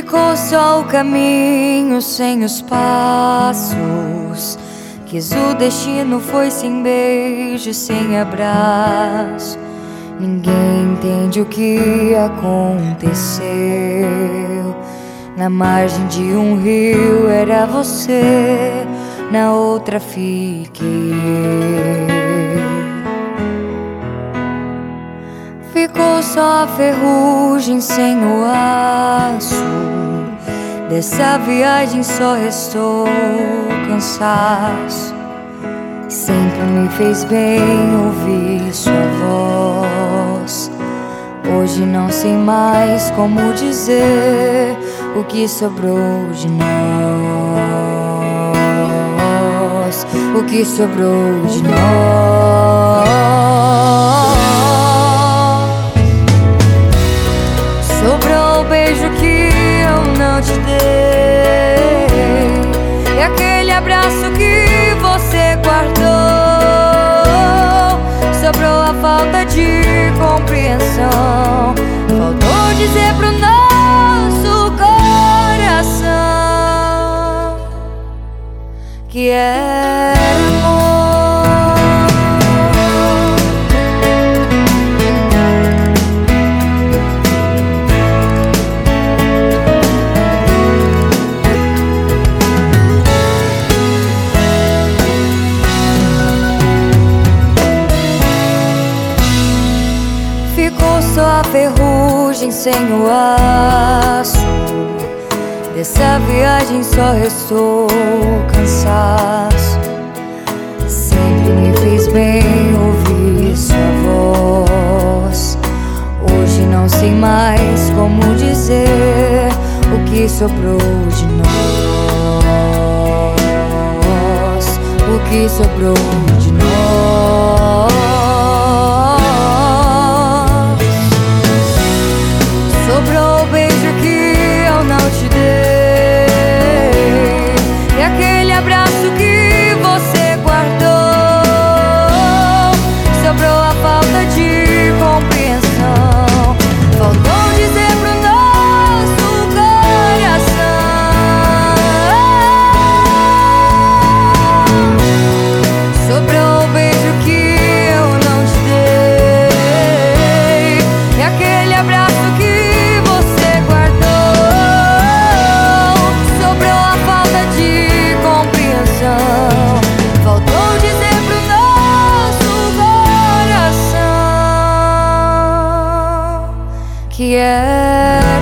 Ficou só o caminho sem os passos. Quis o destino, foi sem beijo, sem abraço. Ninguém entende o que aconteceu. Na margem de um rio era você, na outra fiquei eu. Ficou só a ferrugem sem o aço. Dessa viagem só restou cansaço. Sempre me fez bem ouvir sua voz. Hoje não sei mais como dizer o que sobrou de nós. O que sobrou de nós. Sobrou o beijo que eu não te dei, e aquele abraço que você guardou. Sobrou a falta de compreensão. Faltou dizer pro nosso coração que era amor. Ficou só a ferrugem sem o aço. Dessa viagem só restou cansaço. Sempre me fez bem ouvir sua voz. Hoje não sei mais como dizer o que sobrou de nós. O que sobrou de nós. Sobrou o beijo que eu não te dei, e aquele abraço que você guardou. Sobrou a falta de compreensão. Faltou dizer pro nosso coração. Sobrou o beijo que eu não te dei, e aquele abraço que que era